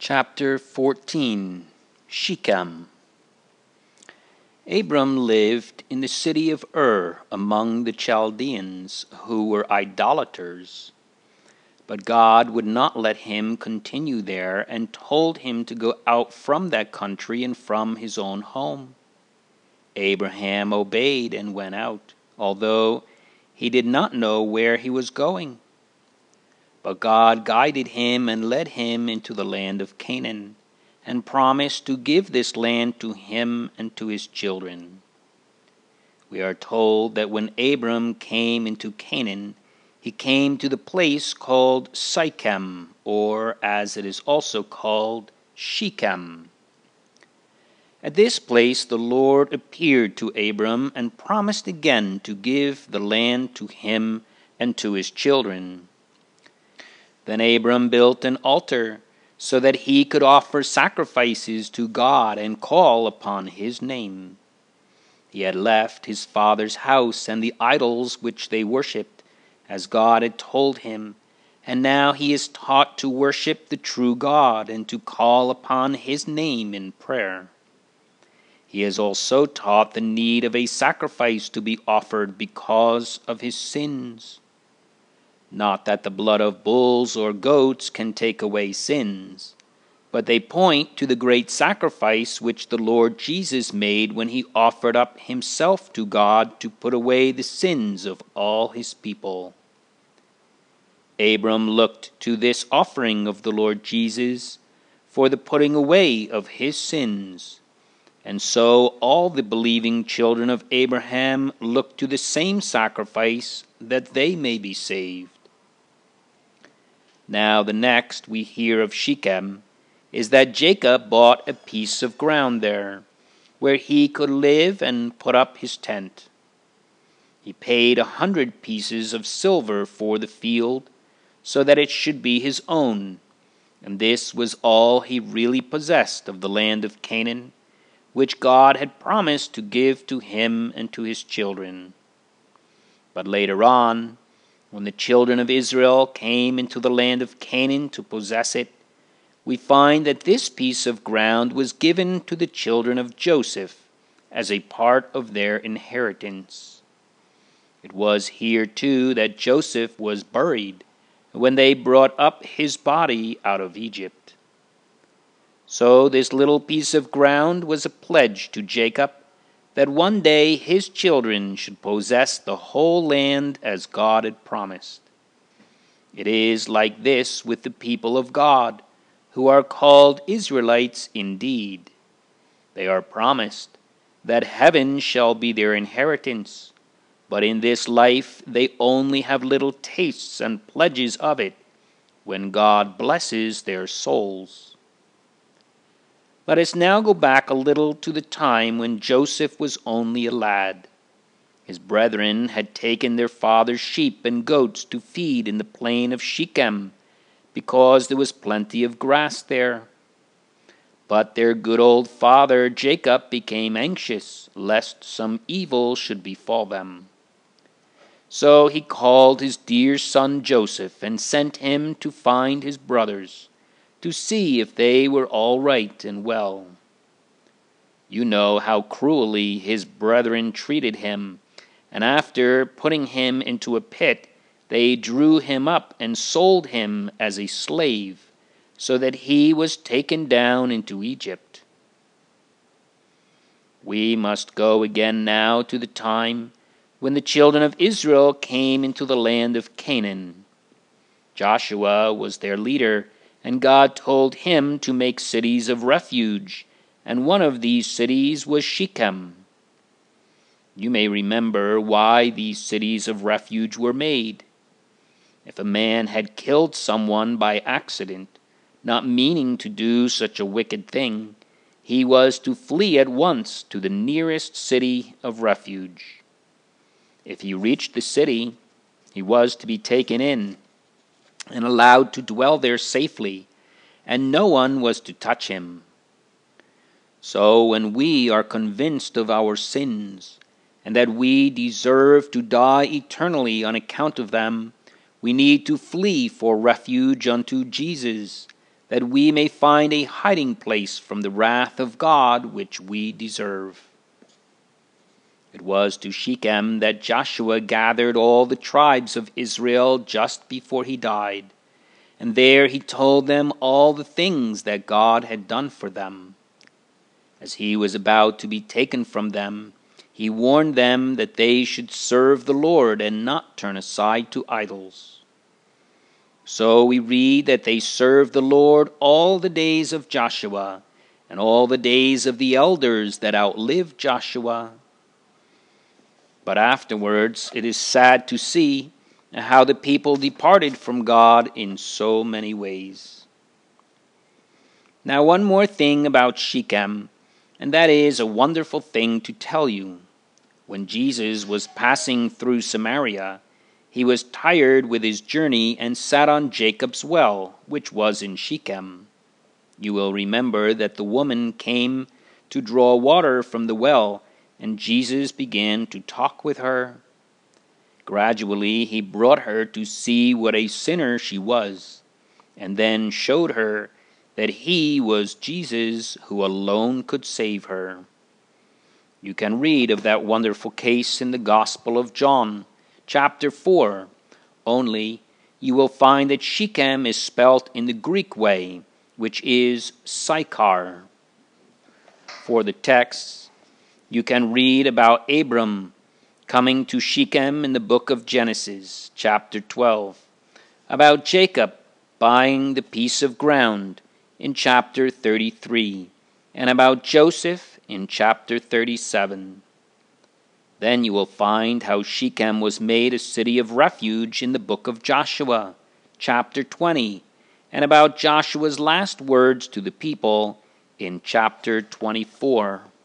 Chapter 14 Shechem. Abram lived in the city of Ur among the Chaldeans, who were idolaters. But God would not let him continue there, and told him to go out from that country and from his own home. Abraham obeyed and went out, although he did not know where he was going. But God guided him and led him into the land of Canaan, and promised to give this land to him and to his children. We are told that when Abram came into Canaan, he came to the place called Sichem, or as it is also called, Shechem. At this place the Lord appeared to Abram and promised again to give the land to him and to his children. Then Abram built an altar so that he could offer sacrifices to God and call upon his name. He had left his father's house and the idols which they worshipped, as God had told him, and now he is taught to worship the true God and to call upon his name in prayer. He is also taught the need of a sacrifice to be offered because of his sins. Not that the blood of bulls or goats can take away sins, but they point to the great sacrifice which the Lord Jesus made when he offered up himself to God to put away the sins of all his people. Abram looked to this offering of the Lord Jesus for the putting away of his sins, and so all the believing children of Abraham look to the same sacrifice that they may be saved. Now the next we hear of Shechem is that Jacob bought a piece of ground there, where he could live and put up his tent. He paid 100 pieces of silver for the field, so that it should be his own, and this was all he really possessed of the land of Canaan, which God had promised to give to him and to his children. But later on, when the children of Israel came into the land of Canaan to possess it, we find that this piece of ground was given to the children of Joseph as a part of their inheritance. It was here too that Joseph was buried when they brought up his body out of Egypt. So this little piece of ground was a pledge to Jacob that one day his children should possess the whole land as God had promised. It is like this with the people of God, who are called Israelites indeed. They are promised that heaven shall be their inheritance, but in this life they only have little tastes and pledges of it when God blesses their souls. Let us now go back a little to the time when Joseph was only a lad. His brethren had taken their father's sheep and goats to feed in the plain of Shechem, because there was plenty of grass there. But their good old father Jacob became anxious, lest some evil should befall them. So he called his dear son Joseph and sent him to find his brothers, to see if they were all right and well. You know how cruelly his brethren treated him, and after putting him into a pit, they drew him up and sold him as a slave, so that he was taken down into Egypt. We must go again now to the time when the children of Israel came into the land of Canaan. Joshua was their leader, and God told him to make cities of refuge, and one of these cities was Shechem. You may remember why these cities of refuge were made. If a man had killed someone by accident, not meaning to do such a wicked thing, he was to flee at once to the nearest city of refuge. If he reached the city, he was to be taken in and allowed to dwell there safely, and no one was to touch him. So when we are convinced of our sins, and that we deserve to die eternally on account of them, we need to flee for refuge unto Jesus, that we may find a hiding place from the wrath of God which we deserve. It was to Shechem that Joshua gathered all the tribes of Israel just before he died, and there he told them all the things that God had done for them. As he was about to be taken from them, he warned them that they should serve the Lord and not turn aside to idols. So we read that they served the Lord all the days of Joshua and all the days of the elders that outlived Joshua. But afterwards it is sad to see how the people departed from God in so many ways. Now one more thing about Shechem, and that is a wonderful thing to tell you. When Jesus was passing through Samaria, he was tired with his journey and sat on Jacob's well, which was in Shechem. You will remember that the woman came to draw water from the well, and Jesus began to talk with her. Gradually he brought her to see what a sinner she was, and then showed her that he was Jesus who alone could save her. You can read of that wonderful case in the Gospel of John, chapter 4, only you will find that Shechem is spelt in the Greek way, which is Sychar. For the texts, you can read about Abram coming to Shechem in the book of Genesis, chapter 12, about Jacob buying the piece of ground in chapter 33, and about Joseph in chapter 37. Then you will find how Shechem was made a city of refuge in the book of Joshua, chapter 20, and about Joshua's last words to the people in chapter 24.